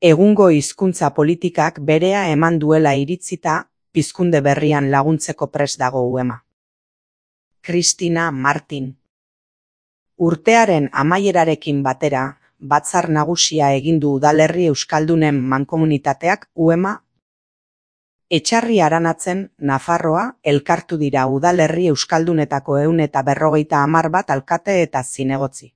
Egungo hizkuntza politikak berea eman duela iritzita, pizkunde berrian laguntzeko prest dago UEMA. Cristina Martin. Urtearen amaierarekin batera, batzar nagusia egin du udalerri euskaldunen mankomunitateak UEMA. Etxarri Aranatzen, Nafarroa, elkartu dira udalerri euskaldunetako 150 bat alkate eta zinegotzi.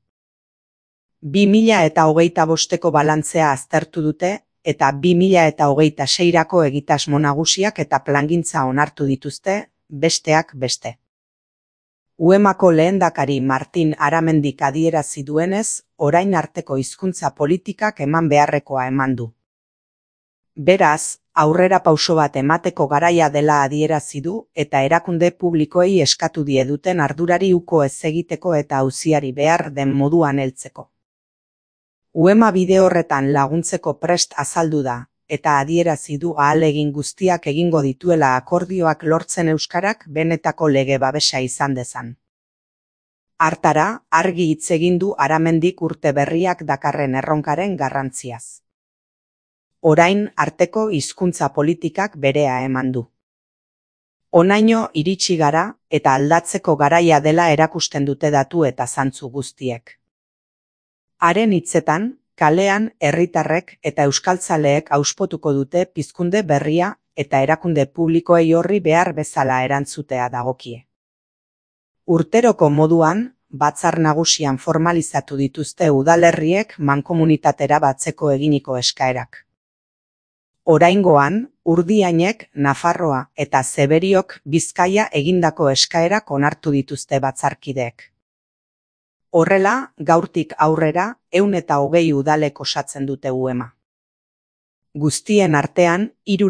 2025ko balantzea aztertu dute eta 2026ko egitasmo nagusiak eta plangintza onartu dituzte, besteak beste. UEMako lehendakari Martin Aramendik adierazi duenez, orain arteko hizkuntza politikak eman beharrekoa eman du. Beraz, aurrera pauso bat emateko garaia dela adierazi du eta erakunde publikoei eskatu die duten ardurari uko ez egiteko eta auziari behar den moduan heltzeko. UEMA bide horretan laguntzeko prest azaldu da, eta adierazi du ahalegin guztiak egingo dituela akordioak lortzen euskarak benetako lege babesa izan dezan. Hartara, argi hitz egin du Aramendik urte berriak dakarren erronkaren garrantziaz. Orain arteko hizkuntza politikak berea eman du. Honaino iritsi gara eta aldatzeko garaia dela erakusten dute datu eta zantzu guztiek. Haren hitzetan, kalean herritarrek eta euskaltzaleek auspotuko dute pizkunde berria eta erakunde publikoei horri behar bezala erantzutea dagokie. Urteroko moduan, batzar nagusian formalizatu dituzte udalerriek mankomunitatera batzeko eginiko eskaerak. Oraingoan, Urdiainek, Nafarroa eta Zeberiok Bizkaia egindako eskaerak onartu dituzte batzarkideek. Horrela, gaurtik aurrera, 120 udalek osatzen dute UEMA. Guztien artean,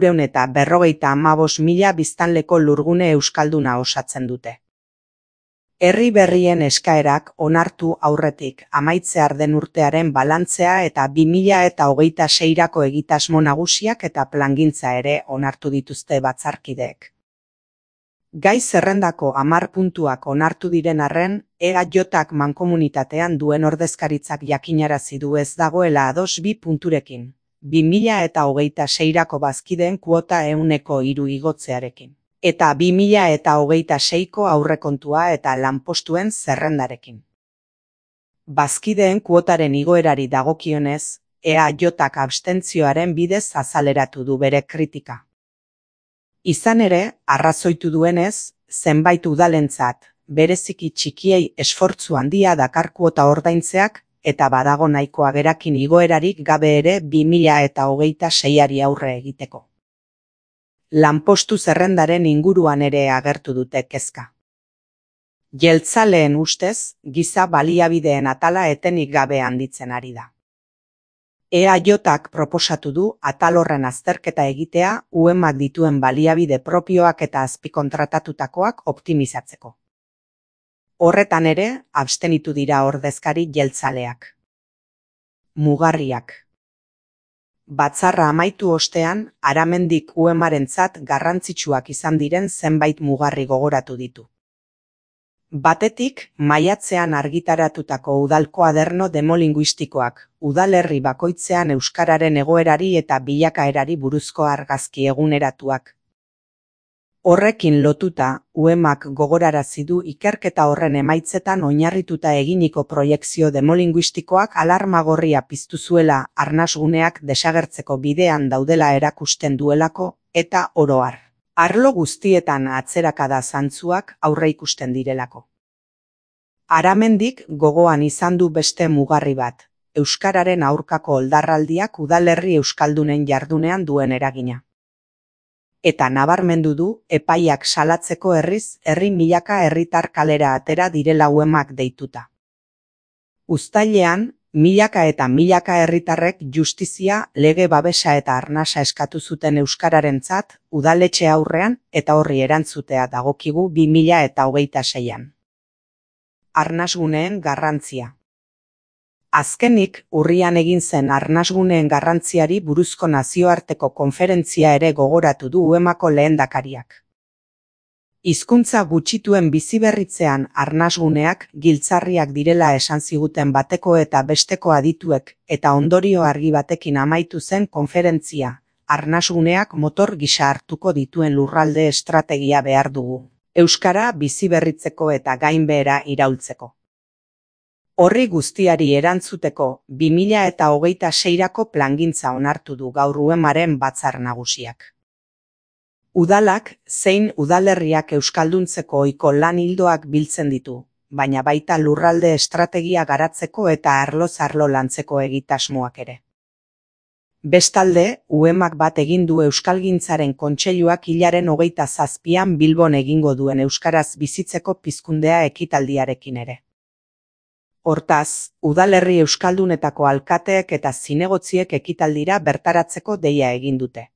355.000 biztanleko lurgune euskalduna osatzen dute. Herri berrien eskaerak onartu aurretik amaitzear den urtearen balantzea eta 2026ko egitasmo nagusiak eta plangintza ere onartu dituzte batzarkideek. Gai zerrendako 10 puntuak onartu diren arren, EAJak mankomunitatean duen ordezkaritzak jakinarazi du ez dagoela ados 2 punturekin, 2026ko bazkideen kuota 103 igotzearekin, eta 2026ko aurrekontua eta lanpostuen zerrendarekin. Bazkideen kuotaren igoerari dagokionez, EAJak abstentzioaren bidez azaleratu du bere kritika. Izan ere, arrazoitu duenez, zenbait udalentzat, bereziki txikiei esfortzu handia dakar kuota ordaintzeak eta badago nahikoa gerakin igoerarik gabe ere 2026ari aurre egiteko. Lanpostu zerrendaren inguruan ere agertu dute kezka. Jeltzaleen ustez, giza baliabideen atala etenik gabe handitzen ari da. EAJak proposatu du atal horren azterketa egitea UEMak dituen baliabide propioak eta azpikontratatutakoak optimizatzeko. Horretan ere, abstenitu dira ordezkari jeltzaleak. Mugarriak. Batzarra amaitu ostean, Aramendik UEMarentzat garrantzitsuak izan diren zenbait mugarri gogoratu ditu. Batetik, maiatzean argitaratutako udal koaderno demolinguistikoak, udalerri bakoitzean euskararen egoerari eta bilakaerari buruzko argazki eguneratuak. Horrekin lotuta, UEMak gogorarazi du ikerketa horren emaitzetan oinarrituta eginiko proiekzio demolinguistikoak alarma gorria piztu zuela arnasguneak desagertzeko bidean daudela erakusten duelako eta oro har. Arlo guztietan atzerakada zantzuak aurreikusten direlako. Aramendik gogoan izan du beste mugarri bat, euskararen aurkako oldarraldiak udalerri euskaldunen jardunean duen eragina. Eta nabarmendu du epaiak salatzeko herri milaka herritar kalera atera direla UEMak deituta. Uztailean, milaka eta milaka herritarrek justizia, lege babesa eta arnasa eskatu zuten euskararentzat, udaletxe aurrean eta horri erantzutea dagokigu 2026an. Arnasguneen garrantzia. Azkenik, urrian egin zen arnasguneen garrantziari buruzko nazioarteko konferentzia ere gogoratu du UEMako lehendakariak. Hizkuntza gutxituen biziberritzean arnasguneak giltzarriak direla esan ziguten bateko eta besteko adituek eta ondorio argi batekin amaitu zen konferentzia. Arnasguneak motor gisa hartuko dituen lurralde estrategia behar dugu. Euskara biziberritzeko eta gainbehera iraultzeko. Horri guztiari erantzuteko 2026rako plangintza onartu du gaur UEMaren batzar nagusiak. Udalak zein udalerriak euskalduntzeko ohiko lan ildoak biltzen ditu, baina baita lurralde estrategia garatzeko eta arloz arlo lantzeko egitasmoak ere. Bestalde, UEMak bat egin du Euskalgintzaren Kontseiluak hilaren 27an Bilbon egingo duen euskaraz bizitzeko pizkundea ekitaldiarekin ere. Hortaz, udalerri euskaldunetako alkateek eta zinegotziek ekitaldira bertaratzeko deia egin dute.